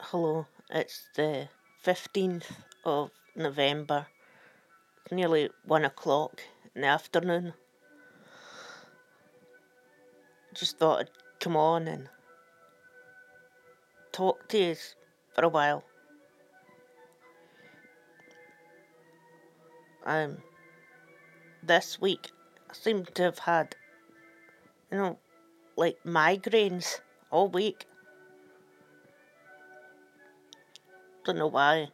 Hello, it's the 15th of November. It's nearly 1 o'clock in the afternoon. Just thought I'd come on and talk to you for a while. This week I seem to have had, like migraines all week. Don't know why.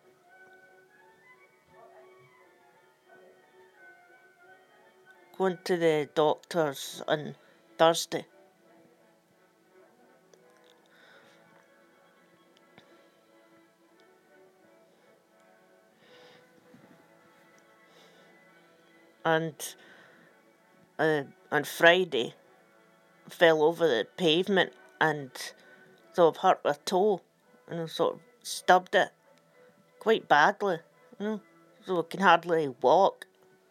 Going to the doctor's on Thursday. And on Friday, fell over the pavement and so I've hurt my toe and I sort of stubbed it quite badly, so I can hardly walk.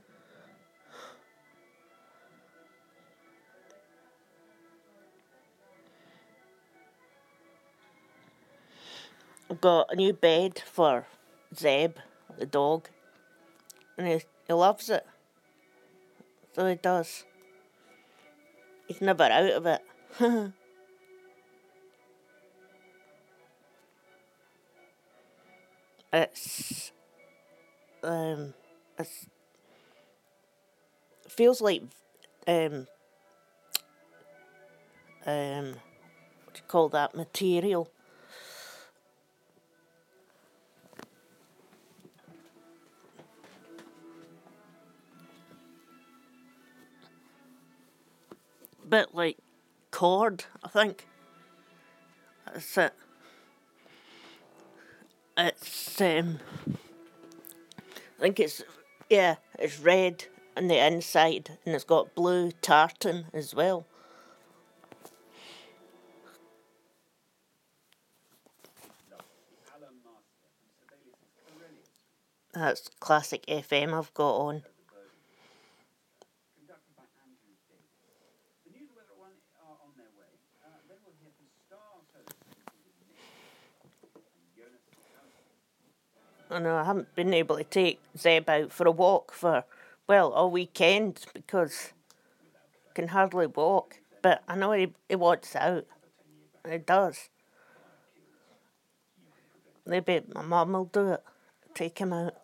I've got a new bed for Zeb, the dog, and he loves it. So he does. He's never out of it. It's it feels like what do you call that material? Bit like cord, I think. That's it. It's I think it's red on the inside and it's got blue tartan as well. That's classic FM I've got on. I know I haven't been able to take Zeb out for a walk for, all weekend because I can hardly walk. But I know he wants out. He does. Maybe my mum will do it. Take him out.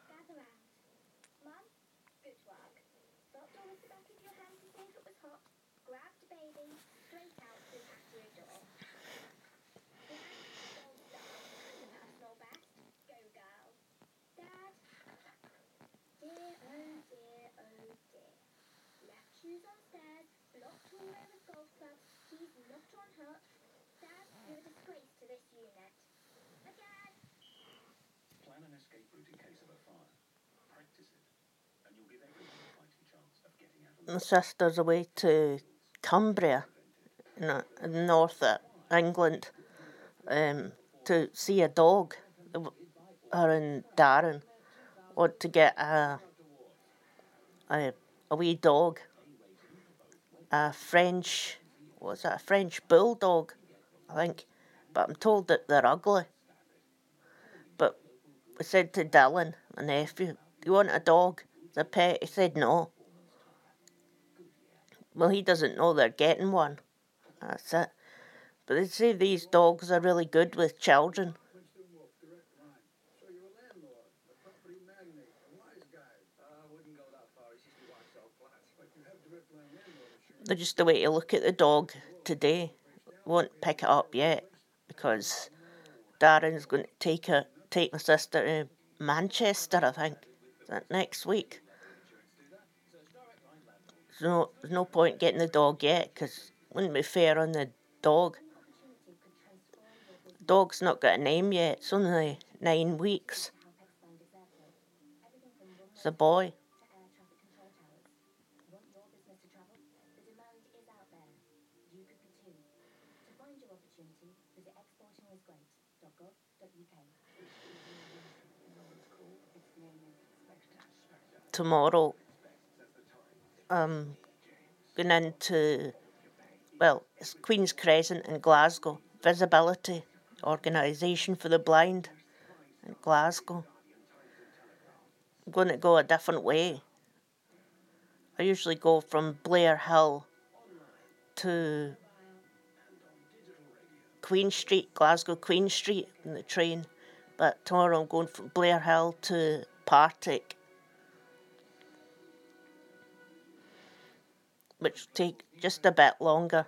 My sister's away to Cumbria, in north of England, to see a dog. Her and Darren want to get a wee dog, a French bulldog, I think. But I'm told that they're ugly. But we said to Dylan, my nephew, do you want a dog as a pet? He said no. Well, he doesn't know they're getting one. That's it. But they say these dogs are really good with children. They're just the way to look at the dog today. Won't pick it up yet because Darren's going to take my sister to Manchester, I think, next week. There's no point getting the dog yet because it wouldn't be fair on the dog. The dog's not got a name yet. It's only 9 weeks. It's a boy. Tomorrow, going into, it's Queen's Crescent in Glasgow, Visibility organisation for the blind in Glasgow. I'm going to go a different way. I usually go from Blair Hill to Queen Street, Glasgow Queen Street in the train, but tomorrow I'm going from Blair Hill to Partick, which will take just a bit longer.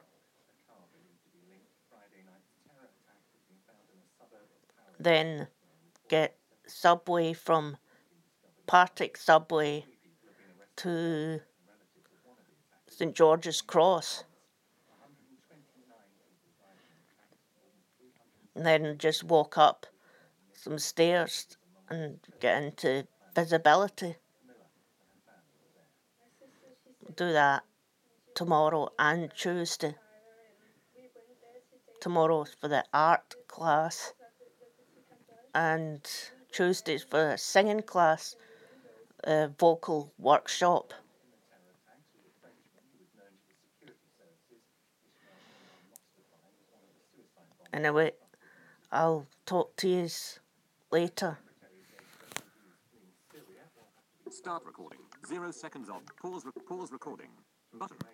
Then get subway from Partick subway to St George's Cross, and then just walk up some stairs and get into visibility. Do that tomorrow and Tuesday. Tomorrow's for the art class and Tuesday's for the singing class, vocal workshop. Anyway, I'll talk to you later. Start recording. 0 seconds on. Pause recording. Button.